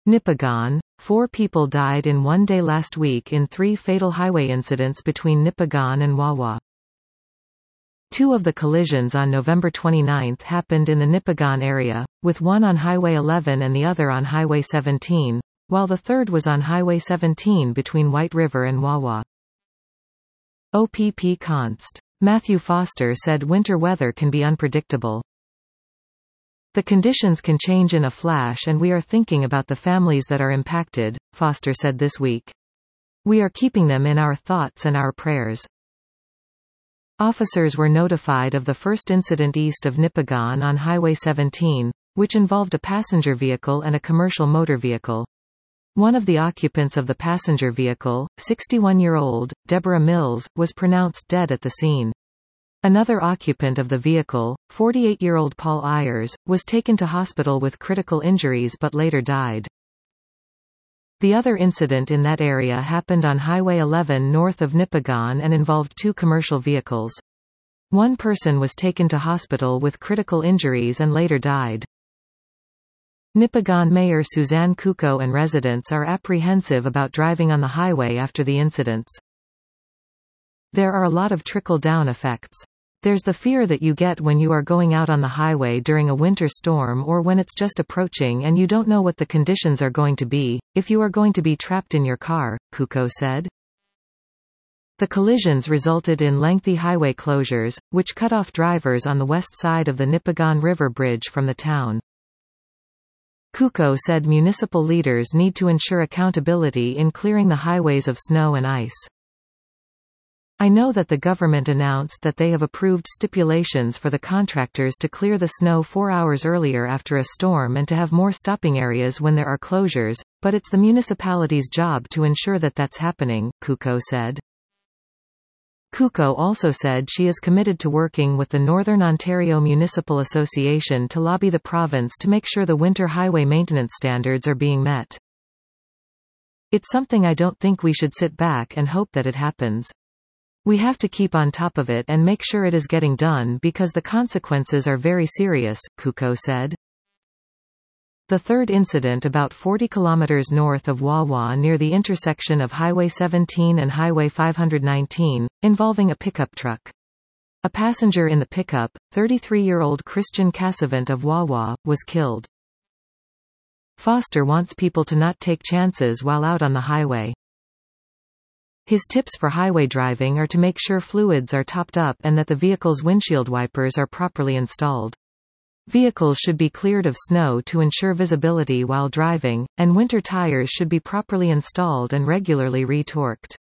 Nipigon. 4 people died in one day last week in 3 fatal highway incidents between Nipigon and Wawa. 2 of the collisions on November 29 happened in the Nipigon area, with one on Highway 11 and the other on Highway 17, while the third was on Highway 17 between White River and Wawa. OPP Const. Matthew Foster said winter weather can be unpredictable. The conditions can change in a flash and we are thinking about the families that are impacted, Foster said this week. We are keeping them in our thoughts and our prayers. Officers were notified of the first incident east of Nipigon on Highway 17, which involved a passenger vehicle and a commercial motor vehicle. One of the occupants of the passenger vehicle, 61-year-old, Deborah Mills, was pronounced dead at the scene. Another occupant of the vehicle, 48-year-old Paul Ayers, was taken to hospital with critical injuries but later died. The other incident in that area happened on Highway 11 north of Nipigon and involved 2 commercial vehicles. One person was taken to hospital with critical injuries and later died. Nipigon Mayor Suzanne Kuko and residents are apprehensive about driving on the highway after the incidents. There are a lot of trickle-down effects. There's the fear that you get when you are going out on the highway during a winter storm or when it's just approaching and you don't know what the conditions are going to be, if you are going to be trapped in your car, Kuko said. The collisions resulted in lengthy highway closures, which cut off drivers on the west side of the Nipigon River Bridge from the town. Kuko said municipal leaders need to ensure accountability in clearing the highways of snow and ice. I know that the government announced that they have approved stipulations for the contractors to clear the snow 4 hours earlier after a storm and to have more stopping areas when there are closures, but it's the municipality's job to ensure that that's happening, Kuko said. Kuko also said she is committed to working with the Northern Ontario Municipal Association to lobby the province to make sure the winter highway maintenance standards are being met. It's something I don't think we should sit back and hope that it happens. We have to keep on top of it and make sure it is getting done because the consequences are very serious, Kuko said. The third incident about 40 kilometers north of Wawa near the intersection of Highway 17 and Highway 519, involving a pickup truck. A passenger in the pickup, 33-year-old Christian Cassavant of Wawa, was killed. Foster wants people to not take chances while out on the highway. His tips for highway driving are to make sure fluids are topped up and that the vehicle's windshield wipers are properly installed. Vehicles should be cleared of snow to ensure visibility while driving, and winter tires should be properly installed and regularly re-torqued.